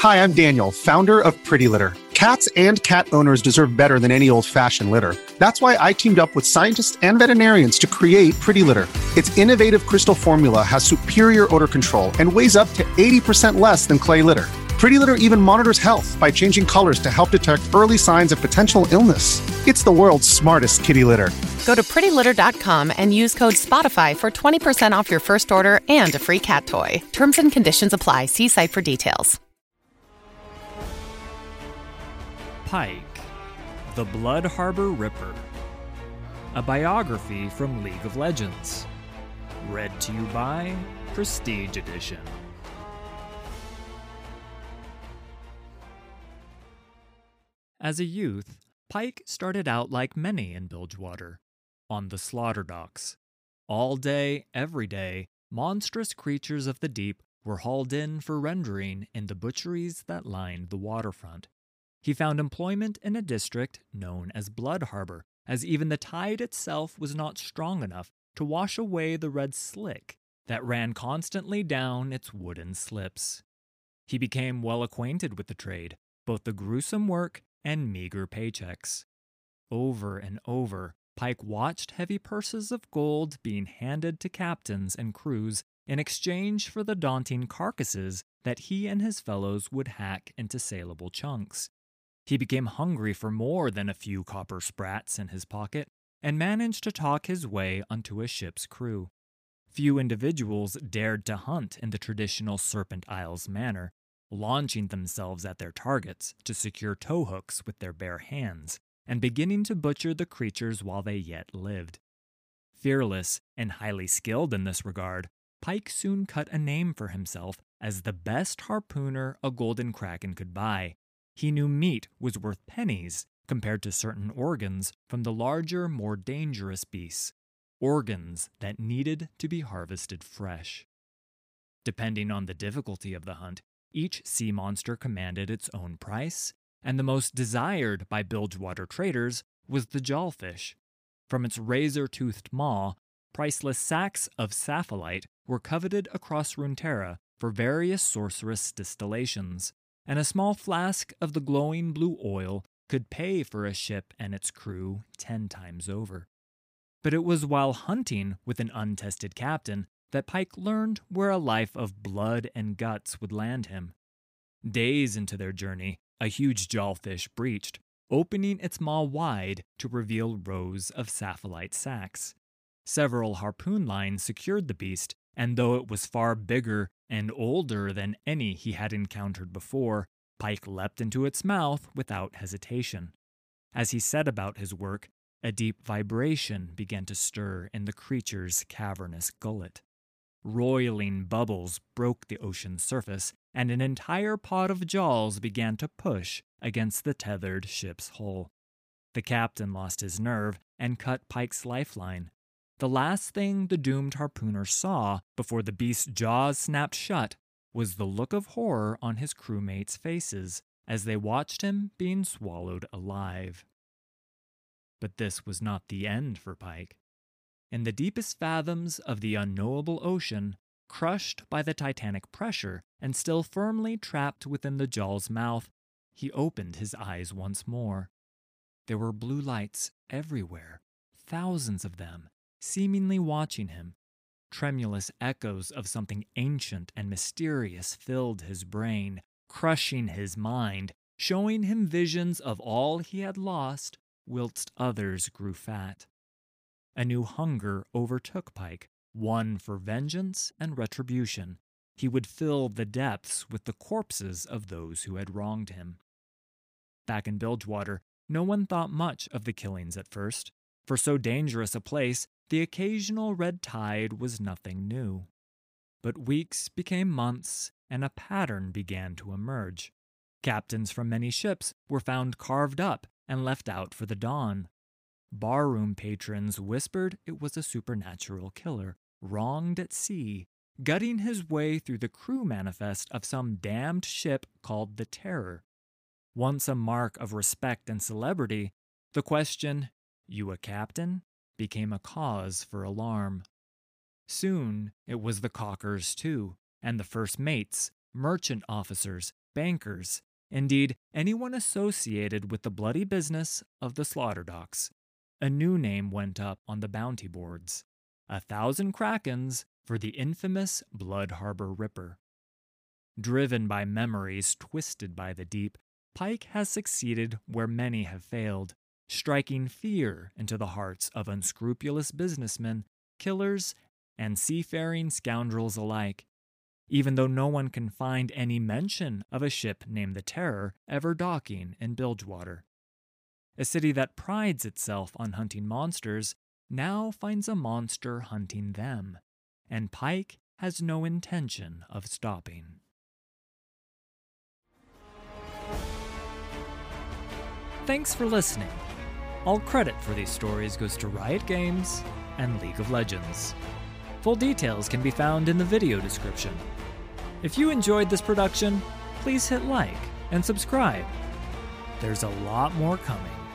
Hi, I'm Daniel, founder of Pretty Litter. Cats and cat owners deserve better than any old-fashioned litter. That's why I teamed up with scientists and veterinarians to create Pretty Litter. Its innovative crystal formula has superior odor control and weighs up to 80% less than clay litter. Pretty Litter even monitors health by changing colors to help detect early signs of potential illness. It's the world's smartest kitty litter. Go to prettylitter.com and use code SPOTIFY for 20% off your first order and a free cat toy. Terms and conditions apply. See site for details. Pike, the Blood Harbor Ripper. A biography from League of Legends. Read to you by Prestige Edition. As a youth, Pike started out like many in Bilgewater, on the slaughter docks. All day, every day, monstrous creatures of the deep were hauled in for rendering in the butcheries that lined the waterfront. He found employment in a district known as Blood Harbor, as even the tide itself was not strong enough to wash away the red slick that ran constantly down its wooden slips. He became well acquainted with the trade, both the gruesome work and meager paychecks. Over and over, Pike watched heavy purses of gold being handed to captains and crews in exchange for the daunting carcasses that he and his fellows would hack into saleable chunks. He became hungry for more than a few copper sprats in his pocket and managed to talk his way onto a ship's crew. Few individuals dared to hunt in the traditional Serpent Isles manner, launching themselves at their targets to secure towhooks with their bare hands and beginning to butcher the creatures while they yet lived. Fearless and highly skilled in this regard, Pike soon cut a name for himself as the best harpooner a golden kraken could buy. He knew meat was worth pennies compared to certain organs from the larger, more dangerous beasts, organs that needed to be harvested fresh. Depending on the difficulty of the hunt, each sea monster commanded its own price, and the most desired by Bilgewater traders was the jawfish. From its razor-toothed maw, priceless sacks of sapphilite were coveted across Runeterra for various sorcerous distillations, and a small flask of the glowing blue oil could pay for a ship and its crew 10 times over. But it was while hunting with an untested captain that Pike learned where a life of blood and guts would land him. Days into their journey, a huge jawfish breached, opening its maw wide to reveal rows of sapphilite sacks. Several harpoon lines secured the beast, and though it was far bigger and older than any he had encountered before, Pike leapt into its mouth without hesitation. As he set about his work, a deep vibration began to stir in the creature's cavernous gullet. Roiling bubbles broke the ocean's surface, and an entire pod of jaws began to push against the tethered ship's hull. The captain lost his nerve and cut Pike's lifeline. The last thing the doomed harpooner saw before the beast's jaws snapped shut was the look of horror on his crewmates' faces as they watched him being swallowed alive. But this was not the end for Pike. In the deepest fathoms of the unknowable ocean, crushed by the titanic pressure and still firmly trapped within the jaw's mouth, he opened his eyes once more. There were blue lights everywhere, thousands of them, seemingly watching him. Tremulous echoes of something ancient and mysterious filled his brain, crushing his mind, showing him visions of all he had lost, whilst others grew fat. A new hunger overtook Pike, one for vengeance and retribution. He would fill the depths with the corpses of those who had wronged him. Back in Bilgewater, no one thought much of the killings at first. For so dangerous a place, the occasional red tide was nothing new. But weeks became months, and a pattern began to emerge. Captains from many ships were found carved up and left out for the dawn. Barroom patrons whispered it was a supernatural killer, wronged at sea, gutting his way through the crew manifest of some damned ship called the Terror. Once a mark of respect and celebrity, the question, "You a captain?" became a cause for alarm. Soon it was the caulkers too, and the first mates, merchant officers, bankers, indeed anyone associated with the bloody business of the slaughter docks. A new name went up on the bounty boards: 1,000 krakens for the infamous Blood Harbor Ripper. Driven by memories twisted by the deep, Pike has succeeded where many have failed, striking fear into the hearts of unscrupulous businessmen, killers, and seafaring scoundrels alike, even though no one can find any mention of a ship named the Terror ever docking in Bilgewater. A city that prides itself on hunting monsters now finds a monster hunting them, and Pike has no intention of stopping. Thanks for listening. All credit for these stories goes to Riot Games and League of Legends. Full details can be found in the video description. If you enjoyed this production, please hit like and subscribe. There's a lot more coming.